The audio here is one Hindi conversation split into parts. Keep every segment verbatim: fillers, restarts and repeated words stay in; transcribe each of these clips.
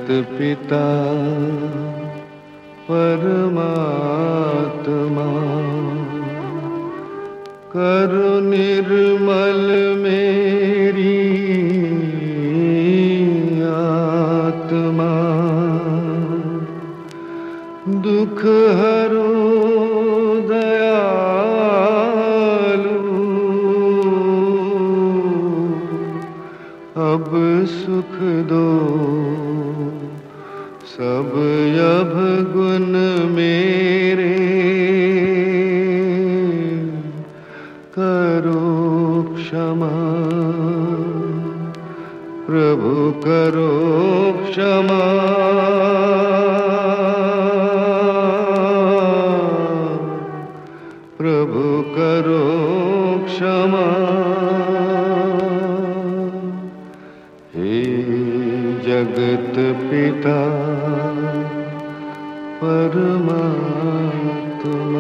पिता परमात्मा करो निर्मल मेरी आत्मा, दुख हरो दयालु, अब सुख दो सब यभ गुण मेरे, करो क्षमा प्रभु करो क्षमा, प्रभु करो क्षमा। हे जगत पिता परमात्मा,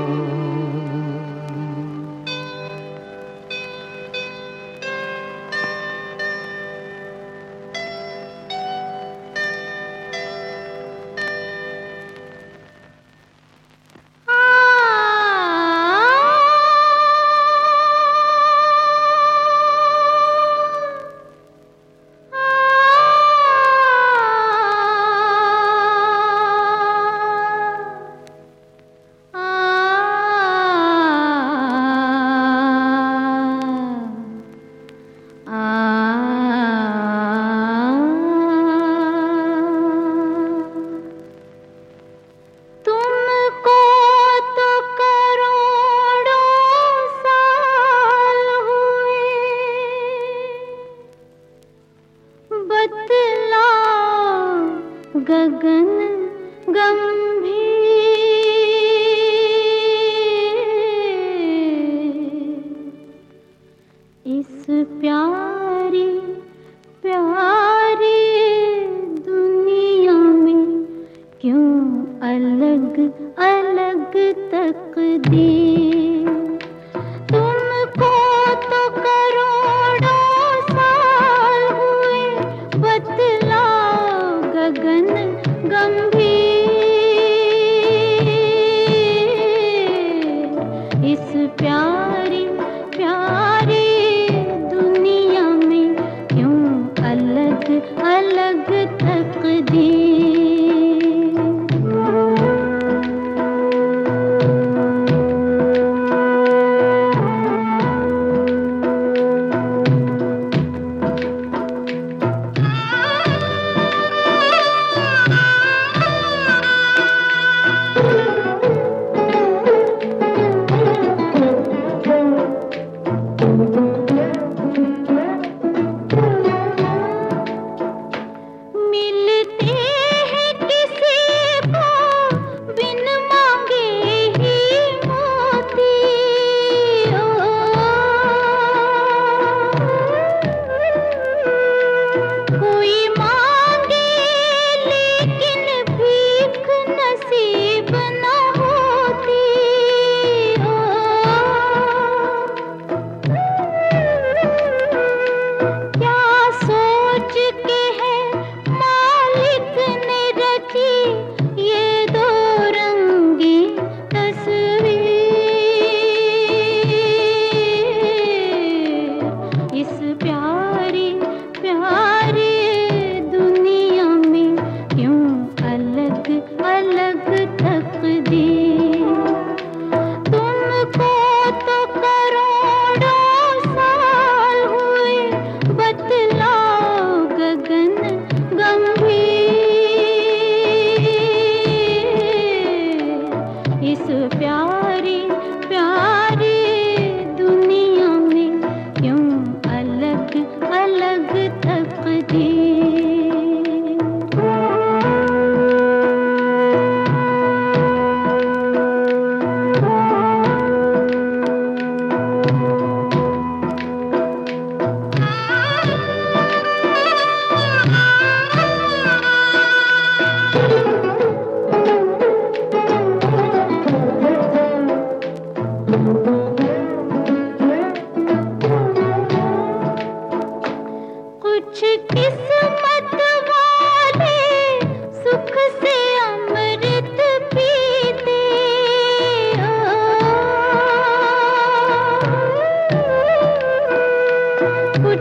गगन गंभीर, इस प्यारी प्यारी दुनिया में क्यों अलग अलग तकदीर। तुमको तो करोड़ों साल हुए, बतलाओ गगन गंभीर, इस प्यारी प्यारी दुनिया में क्यों अलग अलग तकदीर।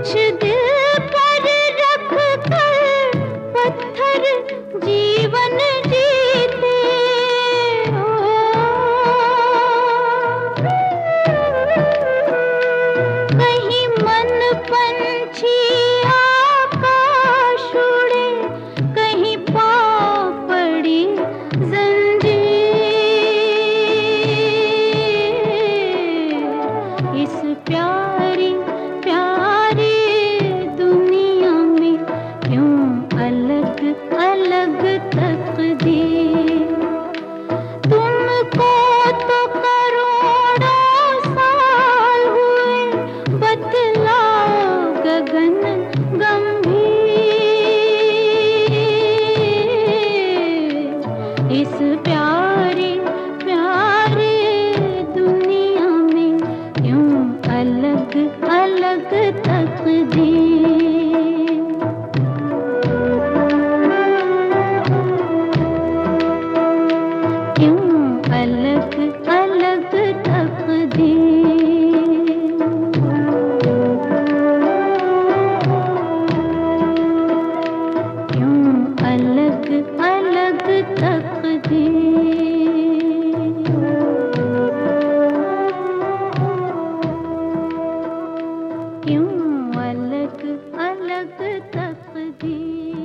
कुछ दिल पर रख कर पत्थर जीवन जीते हो। कहीं मन पंछी आकाश उड़े, कहीं पाँव पड़ी जंजीर। इस प्यारी प्यारी दुनिया में क्यों अलग अलग तकदीर। तुमको तो करोड़ों साल हुए, बतलाओ गगन गंभीर। इस प्यारी प्यारी दुनिया में क्यों अलग अलग तकदीर। क्यों अलग अलग तकदीर। क्यों अलग अलग तकदीर। क्यों अलग अलग तकदीर।